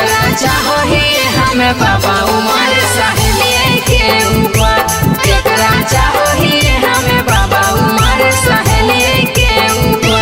जेकरा चाही हमें बाबा उमर सहेली के ऊपर, जेकरा चाही हमें बाबा उमर सहेली के ऊपर।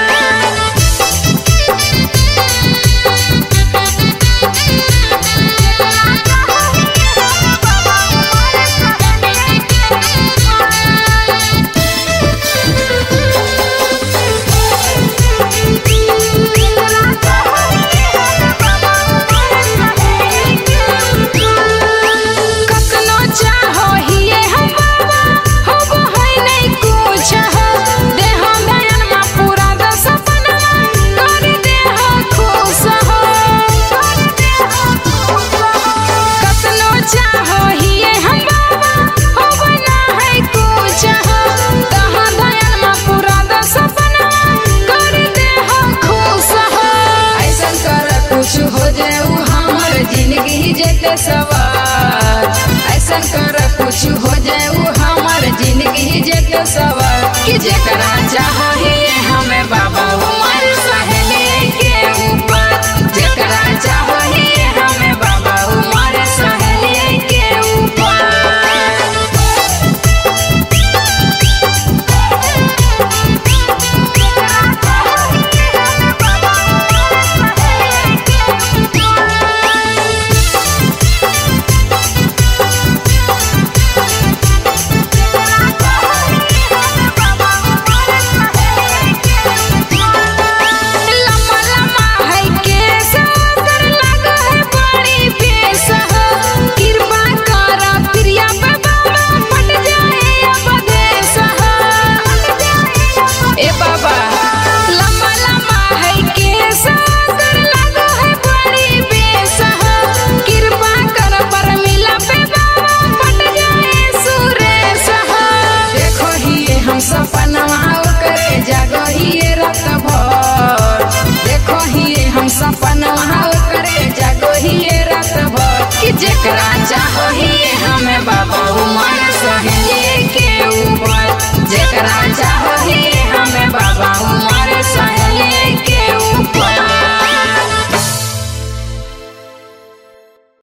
जिंदगी जेते सवार ऐसा कर कुछ हो जाए हमार जिंदगी जेते सवार कि जेकरा चाही हमें बाबा उमर सहेली के ऊपर, जेकरा चाही हमें बाबा उमर सहेली के ऊपर। सपनवा करे जागो ही रात भर कि जेकरा चाही हमें बाबा उमर सहेली के ऊपर, जेकरा चाही हमें बाबा